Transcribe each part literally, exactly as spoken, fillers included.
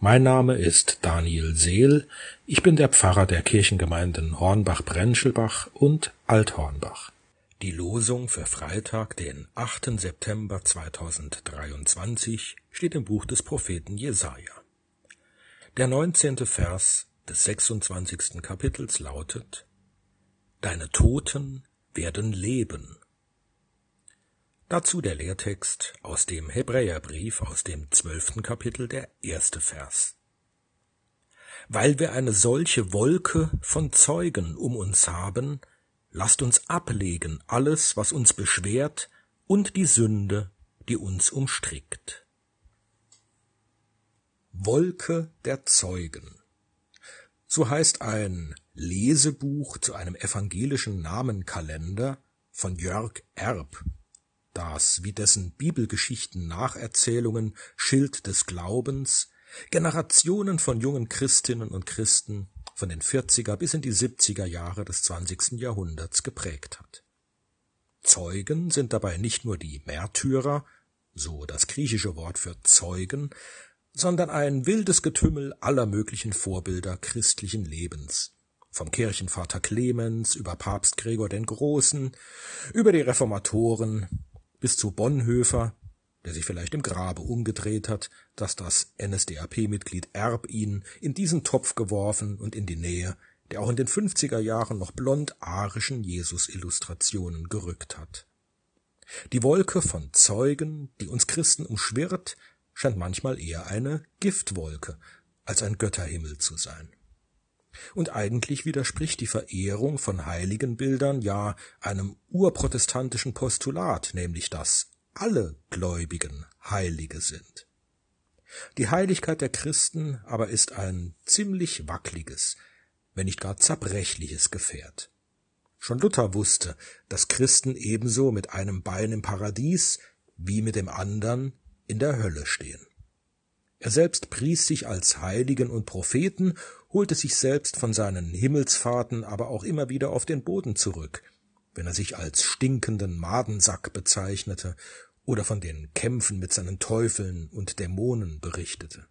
Mein Name ist Daniel Seel. Ich bin der Pfarrer der Kirchengemeinden Hornbach-Brenschelbach und Althornbach. Die Losung für Freitag, den achten September zweitausenddreiundzwanzig, steht im Buch des Propheten Jesaja. Der neunzehnte Vers des sechsundzwanzigsten Kapitels lautet: Deine Toten werden leben. Dazu der Lehrtext aus dem Hebräerbrief aus dem zwölften Kapitel, der erste Vers. Weil wir eine solche Wolke von Zeugen um uns haben, lasst uns ablegen alles, was uns beschwert, und die Sünde, die uns umstrickt. Wolke der Zeugen. So heißt ein Lesebuch zu einem evangelischen Namenkalender von Jörg Erb, das wie dessen Bibelgeschichten Nacherzählungen Schild des Glaubens Generationen von jungen Christinnen und Christen von den vierziger bis in die siebziger Jahre des zwanzigsten Jahrhunderts geprägt hat. Zeugen sind dabei nicht nur die Märtyrer, so das griechische Wort für Zeugen, sondern ein wildes Getümmel aller möglichen Vorbilder christlichen Lebens. Vom Kirchenvater Clemens über Papst Gregor den Großen, über die Reformatoren bis zu Bonhoeffer, der sich vielleicht im Grabe umgedreht hat, dass das N S D A P-Mitglied Erb ihn in diesen Topf geworfen und in die Nähe der auch in den fünfziger Jahren noch blond-arischen Jesus-Illustrationen gerückt hat. Die Wolke von Zeugen, die uns Christen umschwirrt, scheint manchmal eher eine Giftwolke als ein Götterhimmel zu sein. Und eigentlich widerspricht die Verehrung von Heiligenbildern ja einem urprotestantischen Postulat, nämlich dass alle Gläubigen Heilige sind. Die Heiligkeit der Christen aber ist ein ziemlich wackliges, wenn nicht gar zerbrechliches Gefährt. Schon Luther wusste, dass Christen ebenso mit einem Bein im Paradies wie mit dem anderen in der Hölle stehen. Er selbst pries sich als Heiligen und Propheten, holte sich selbst von seinen Himmelsfahrten aber auch immer wieder auf den Boden zurück, wenn er sich als stinkenden Madensack bezeichnete oder von den Kämpfen mit seinen Teufeln und Dämonen berichtete.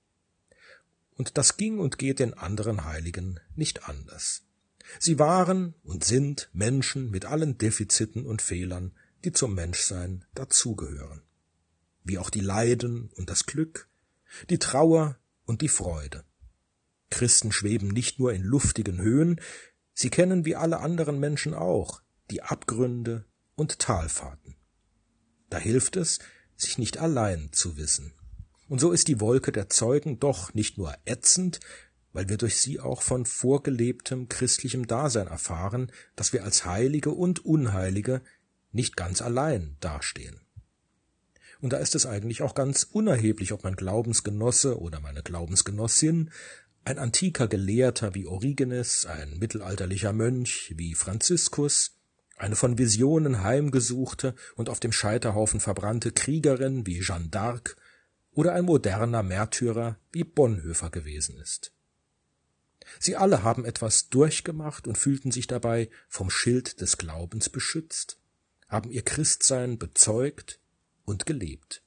Und das ging und geht den anderen Heiligen nicht anders. Sie waren und sind Menschen mit allen Defiziten und Fehlern, die zum Menschsein dazugehören. Wie auch die Leiden und das Glück, die Trauer und die Freude. Christen schweben nicht nur in luftigen Höhen, sie kennen wie alle anderen Menschen auch die Abgründe und Talfahrten. Da hilft es, sich nicht allein zu wissen. Und so ist die Wolke der Zeugen doch nicht nur ätzend, weil wir durch sie auch von vorgelebtem christlichem Dasein erfahren, dass wir als Heilige und Unheilige nicht ganz allein dastehen. Und da ist es eigentlich auch ganz unerheblich, ob mein Glaubensgenosse oder meine Glaubensgenossin, ein antiker Gelehrter wie Origenes, ein mittelalterlicher Mönch wie Franziskus, eine von Visionen heimgesuchte und auf dem Scheiterhaufen verbrannte Kriegerin wie Jeanne d'Arc oder ein moderner Märtyrer wie Bonhoeffer gewesen ist. Sie alle haben etwas durchgemacht und fühlten sich dabei vom Schild des Glaubens beschützt, haben ihr Christsein bezeugt und gelebt.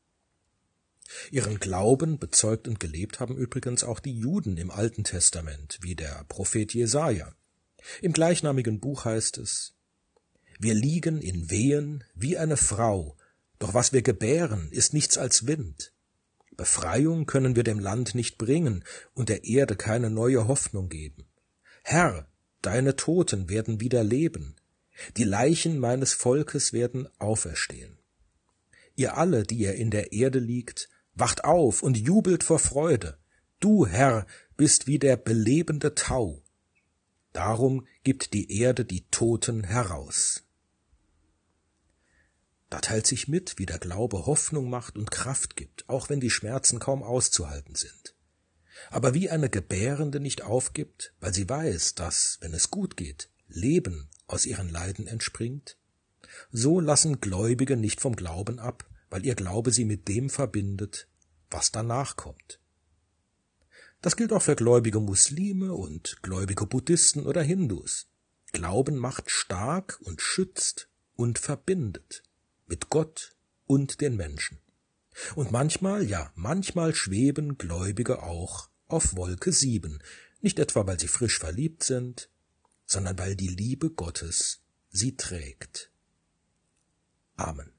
Ihren Glauben bezeugt und gelebt haben übrigens auch die Juden im Alten Testament, wie der Prophet Jesaja. Im gleichnamigen Buch heißt es: Wir liegen in Wehen wie eine Frau, doch was wir gebären, ist nichts als Wind. Befreiung können wir dem Land nicht bringen und der Erde keine neue Hoffnung geben. Herr, deine Toten werden wieder leben, die Leichen meines Volkes werden auferstehen. Ihr alle, die ihr in der Erde liegt, wacht auf und jubelt vor Freude. Du, Herr, bist wie der belebende Tau. Darum gibt die Erde die Toten heraus. Da teilt sich mit, wie der Glaube Hoffnung macht und Kraft gibt, auch wenn die Schmerzen kaum auszuhalten sind. Aber wie eine Gebärende nicht aufgibt, weil sie weiß, dass, wenn es gut geht, Leben aus ihren Leiden entspringt, so lassen Gläubige nicht vom Glauben ab, weil ihr Glaube sie mit dem verbindet, was danach kommt. Das gilt auch für gläubige Muslime und gläubige Buddhisten oder Hindus. Glauben macht stark und schützt und verbindet mit Gott und den Menschen. Und manchmal, ja, manchmal schweben Gläubige auch auf Wolke sieben, nicht etwa, weil sie frisch verliebt sind, sondern weil die Liebe Gottes sie trägt. Amen.